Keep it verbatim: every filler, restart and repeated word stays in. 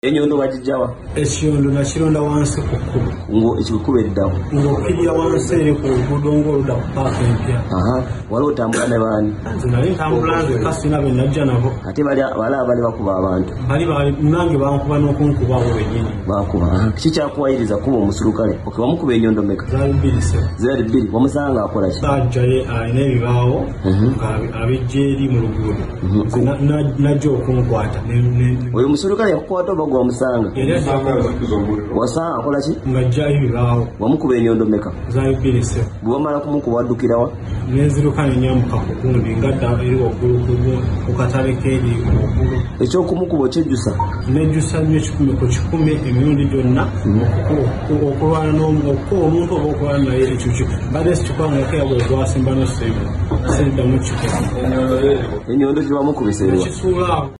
Enyondo wajijjawa ekyondo nakironda wansi ku kkubo ngo ekikubereddawo ng'okkirira wansi eri ku luguudo ng'oludda ku paaka empya. aha wali otambula ne baani? nze nali ntambula nze kasina be najja nabo ate bali bali abali bakuba abantu bali bali nange bankuba n'okunkuba abo bennyini bakuba kiki kyakuwayiriza kuba omusirikale oke wamukuba enyondo meka? zaali bbiri se zaali bbiri wamusanga akola ki? ajjaye alina ebibaawo abijja eri mu luguudo nze najja okunkwata. oyo omusirikale yakukwata oba gwe wamusanga? wasanga akola ki? ng'ajjayo ebibaawo. wamukuba enyondo meka? zaali bbiri se. bwe wamala kumukuba waddukirawa? nenziruka nenyamuka ku gundi ngadda eri waggulu ku katale keeri waggulu. ekyokumukuba okyejjusa? nejjusa nnyo kikumi ku kikumi emirundi gyonna okulwana okukuba omuntu oba okulwana naye ekyo mbadde sikikwangako yabwe gwasimba noseemu seddamu kikola enyondo gye wamukubisa erwa? kisuulaawo.